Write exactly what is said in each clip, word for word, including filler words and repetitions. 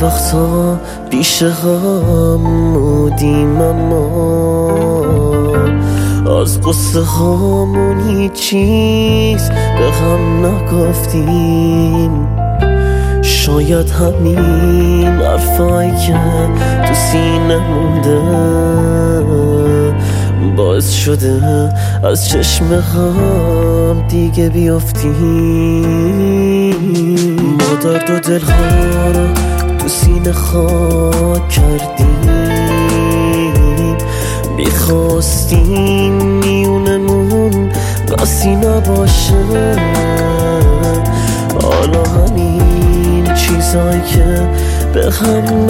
وقتا پیش هم بودیم اما از قصه هامون هیچ چیز به هم نگفتیم. شاید همین حرفایی که تو سینه مونده باعث شده از چشم هم دیگه بیافتیم. ما درد و دلها رو تو سینه خاک کردیم، میخواستیم میونمون بسی نباشه. حالا همین چیزایی که به هم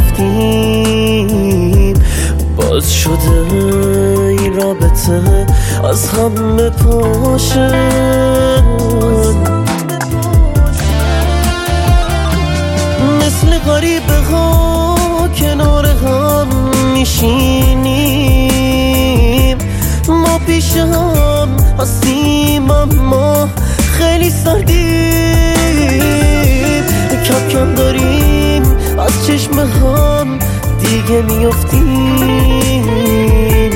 نگفتیم باز شده این رابطه از هم بپاشه. مثل غریبه ها کنار هم میشینیم، ما پیش هم هستیم اما خیلی سردیم. کم کم داریم از چشم هم دیگه میافتیم.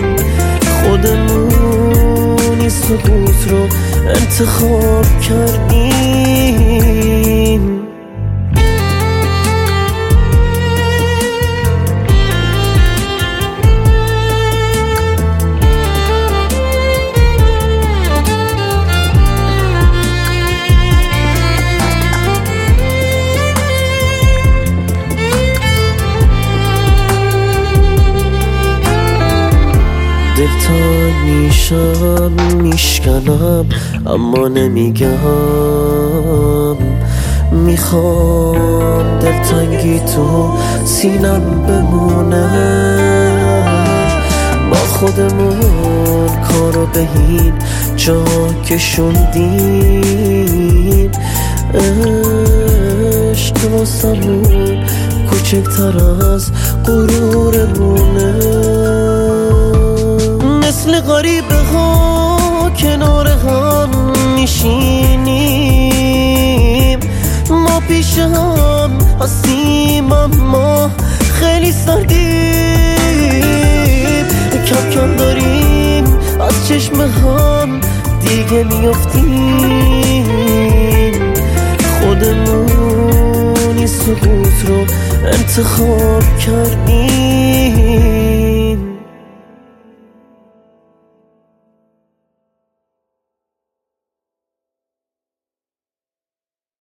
خودمونی سکوت رو انتخاب کردیم. دلتنگ میشم میشکنم اما نمیگم. میخوام دلتنگی تو سینم بمونه. با خودمون کارو به این جا کشوندیم. عشق واسمون کوچکتر از غرورمونه. مثل غریبه ها کنار هم میشینیم، ما پیش هم هستیم اما خیلی سردیم. کم کم داریم از چشم هم دیگه میافتیم. خودمونی سکوت رو انتخاب کردیم.